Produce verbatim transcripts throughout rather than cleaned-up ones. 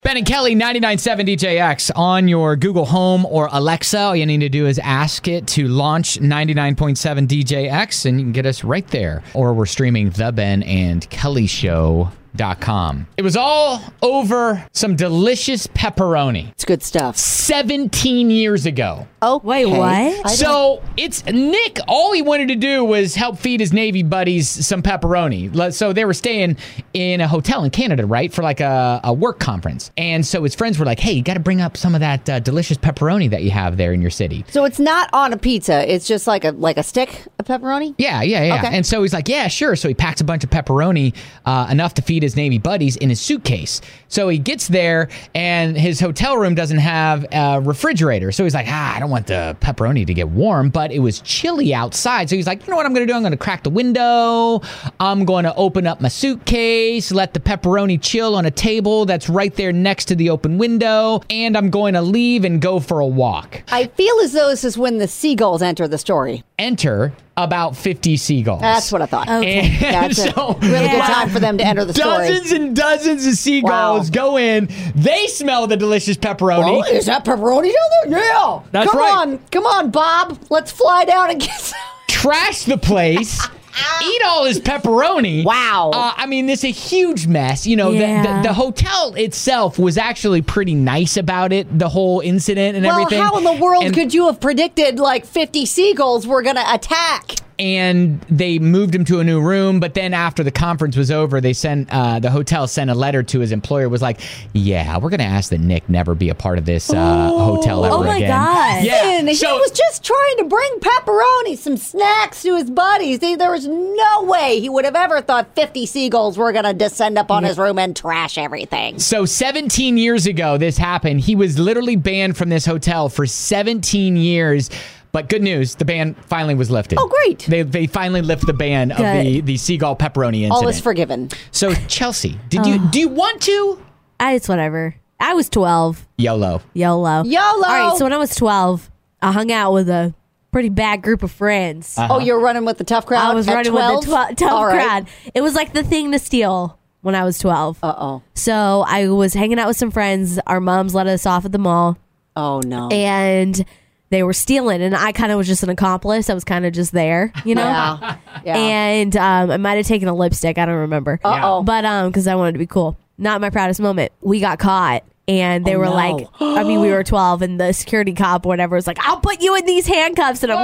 Ben and Kelly, ninety-nine point seven D J X on your Google Home or Alexa. All you need to do is ask it to launch ninety-nine point seven D J X, and you can get us right there. Or we're streaming The Ben and Kelly Show. Dot com. It was all over some delicious pepperoni. It's good stuff. seventeen years ago. Oh, wait, what? So it's Nick. All he wanted to do was help feed his Navy buddies some pepperoni. So they were staying in a hotel in Canada, right, for like a, a work conference. And so his friends were like, "Hey, you got to bring up some of that uh, delicious pepperoni that you have there in your city." So it's not on a pizza. It's just like a like a stick of pepperoni. Yeah, yeah, yeah. Okay. And so he's like, "Yeah, sure." So he packs a bunch of pepperoni, uh, enough to feed his Navy buddies in his suitcase. So he gets there and his hotel room doesn't have a refrigerator. So he's like, ah, I don't want the pepperoni to get warm, but it was chilly outside. So he's like, you know what I'm going to do? I'm going to crack the window. I'm going to open up my suitcase, let the pepperoni chill on a table that's right there next to the open window. And I'm going to leave and go for a walk. I feel as though this is when the seagulls enter the story. Enter about fifty seagulls. That's what I thought. Okay. And That's so, a really good time for them to enter the story. Dozens and dozens of seagulls Wow. go in. They smell the delicious pepperoni. Well, is that pepperoni down there? Yeah. That's come right. on. Come on, Bob. Let's fly down and get some. Trash the place. Eat all his pepperoni. Wow. Uh, I mean, this is a huge mess. You know, Yeah. the, the, the hotel itself was actually pretty nice about it, the whole incident and Well, everything. how in the world and, could you have predicted like fifty seagulls were going to attack? And they moved him to a new room. But then after the conference was over, they sent uh, the hotel sent a letter to his employer. Was like, yeah, we're going to ask that Nick never be a part of this uh, hotel ever Oh my again. God. Yeah. Listen, he so- was just trying to bring pepperoni, some snacks to his buddies. He- There was no way he would have ever thought fifty seagulls were going to descend upon his room and trash everything. So seventeen years ago, this happened. He was literally banned from this hotel for seventeen years. But good news, the ban finally was lifted. Oh, great. They they finally lift the ban of the, the seagull pepperoni incident. All is forgiven. So Chelsea, did you do you want to? I, it's whatever. I was twelve. YOLO. YOLO. YOLO. All right, so when I was twelve, I hung out with a pretty bad group of friends. Uh-huh. Oh, you're running with the tough crowd? I was at running twelve? with the tw- tough All right. crowd. It was like the thing to steal when I was twelve. Uh-oh. So I was hanging out with some friends. Our moms let us off at the mall, Oh, no. and they were stealing, and I kind of was just an accomplice. I was kind of just there, you know? Yeah. Yeah. And um, I might have taken a lipstick. I don't remember. Uh-oh. But um, because I wanted to be cool. Not my proudest moment. We got caught. And they Oh, were no. like, I mean, we were twelve, and the security cop or whatever was like, I'll put you in these handcuffs. And I'm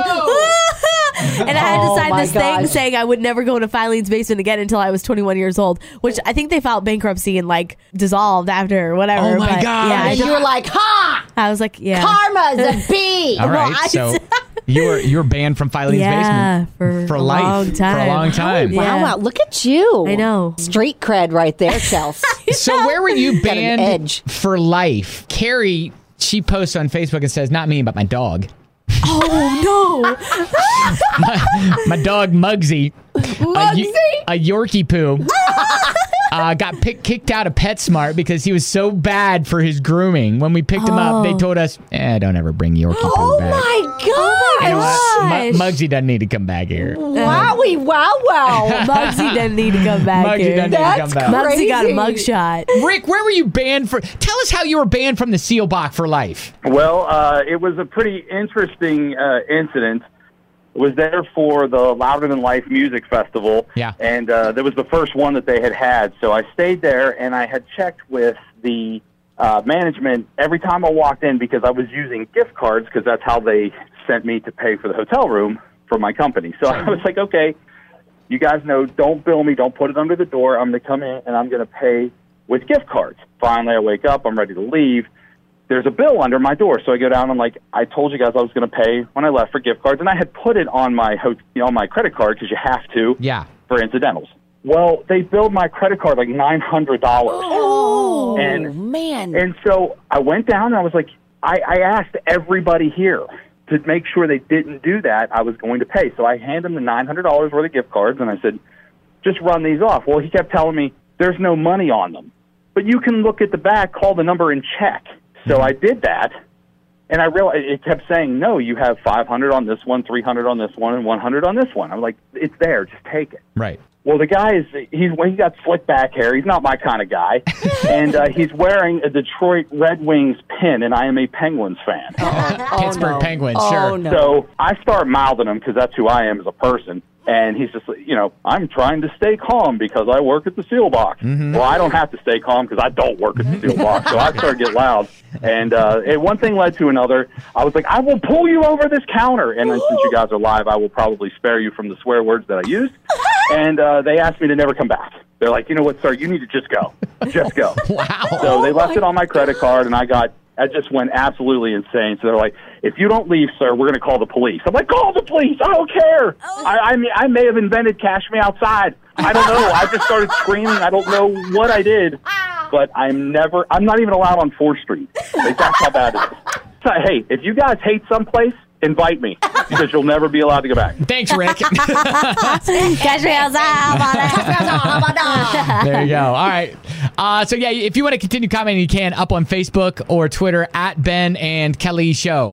and I had to Oh, sign my this thing gosh. saying I would never go into Filene's basement again until I was twenty-one years old, which I think they filed bankruptcy and like dissolved after or whatever. Oh, my but, God. Yeah, I, and just- you were like, ha! I was like, yeah. Karma's a bee! All right. I- So you were you were banned from Filene's Yeah, basement for for a life long for a time. long time. Yeah. Wow, wow, look at you. I know. Street cred right there, Chelsea. So where were you Got an banned edge. for life? Carrie, she posts on Facebook and says, not me, but my dog. Oh, no. My dog Muggsy, a, Muggsy? Yo- a Yorkie poo, uh, got pick, kicked out of PetSmart because he was so bad for his grooming. When we picked him up, they Oh. told us, eh, don't ever bring Yorkie poo Oh back. my You know gosh! what? Mu- gosh. Muggsy doesn't need to come back here. Wowie, wow, wow. Muggsy doesn't need to come back Muggsy here. doesn't need to That's come back. Muggsy got a Crazy. mugshot. Rick, where were you banned for? Tell us how you were banned from the Seal Bach for life. Well, uh, it was a pretty interesting uh, incident. I was there for the Louder Than Life Music Festival, Yeah. and uh, that was the first one that they had had. So I stayed there, and I had checked with the uh, management every time I walked in because I was using gift cards because that's how they sent me to pay for the hotel room for my company. So I was like, okay, you guys know, don't bill me, don't put it under the door. I'm going to come in, and I'm going to pay with gift cards. Finally, I wake up, I'm ready to leave. There's a bill under my door, so I go down and like I told you guys I was going to pay when I left for gift cards, and I had put it on my ho- you know, on my credit card because you have to Yeah. for incidentals. Well, they billed my credit card like nine hundred dollars, Oh, And- man. and so I went down and I was like, I, I asked everybody here to make sure they didn't do that. I was going to pay, so I handed them the nine hundred dollars worth of gift cards, and I said, just run these off. Well, he kept telling me there's no money on them, but you can look at the back, call the number, and check. So I did that, and I realized it kept saying, no, you have five hundred on this one, three hundred on this one, and one hundred on this one. I'm like, it's there, just take it. Right. Well, the guy is, he's, well, he got slick back hair. He's not my kind of guy. And uh, he's wearing a Detroit Red Wings pin, and I am a Penguins fan. Oh, Pittsburgh no. Penguins, Oh, sure. no. So I start mouthing him because that's who I am as a person. And he's just, you know, I'm trying to stay calm because I work at the Seal Box. Mm-hmm. Well, I don't have to stay calm because I don't work at the Seal Box. So I started to get loud. And, uh, and one thing led to another. I was like, I will pull you over this counter. And then since you guys are live, I will probably spare you from the swear words that I used. And uh, they asked me to never come back. They're like, you know what, sir, you need to just go. Just go. Wow. So they left it on my credit card, and I got, I just went absolutely insane. So they're like, if you don't leave, sir, we're going to call the police. I'm like, call the police. I don't care. I, I mean, I may have invented Cash Me Outside. I don't know. I just started screaming. I don't know what I did, but I'm never, I'm not even allowed on fourth Street. Like, that's how bad it is. So, hey, if you guys hate someplace, invite me because you'll never be allowed to go back. Thanks, Rick. Catch me outside. There you go. All right. Uh, so, yeah, if you want to continue commenting, you can up on Facebook or Twitter at Ben and Kelly Show.